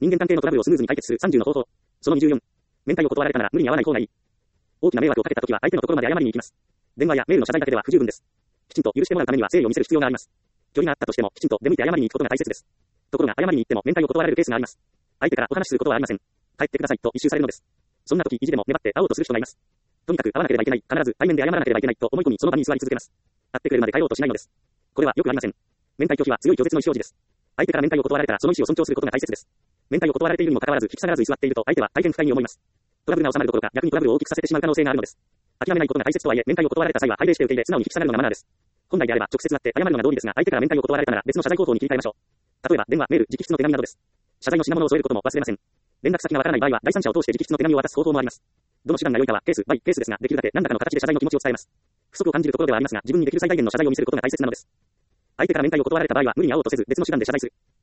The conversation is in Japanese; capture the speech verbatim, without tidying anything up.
人間関係のトラブルをスムーズに解決するさんじゅうの方法。そのにじゅうよん。面会を断られたなら無理に会わない方がいい。大きな迷惑をかけたときは相手のところまで謝りに行きます。電話やメールの謝罪だけでは不十分です。きちんと許してもらうためには誠意を見せる必要があります。距離があったとしてもきちんと出向いて謝りに行くことが大切です。ところが謝りに行っても面会を断られるケースがあります。相手からお話しすることはありません。帰ってくださいと一周されるのです。そんな時意地でも粘って会おうとする人がいます。とにかく会わなければいけない、必ず対面で謝らなければいけないと思い込みその場に座り続けます。会ってくれるまで帰ろうとしないのです。これはよくありません。面会拒否は強い拒絶の意思表示です。相手から面会を断られたらその意思を尊重することが大切です。面会を断られているにもかかわらず引き下がらず居座っていると相手は大変不快に思います。トラブルが収まるどころか逆にトラブルを大きくさせてしまう可能性があるのです。諦めないことが大切とはいえ面会を断られた際は配慮して受け入れ素直に引き下がるのがマナーです。本来であれば直接会って謝るのが道理ですが相手から面会を断られたなら別の謝罪方法に切り替えましょう。例えば電話、メール、直筆の手紙などです。謝罪の品物を添えることも忘れません。連絡先がわからない場合は第三者を通して直筆の手紙を渡す方法もあります。どの手段が良いかはケースバイケースですができるだけ何らかの形で謝罪の気持ちを伝えます。不足を感じるところではありますが自分にできる最大限の謝罪を見せることが大切なのです。相手から面会を断られた場合は無理に会おうとせず別の手段で謝罪する。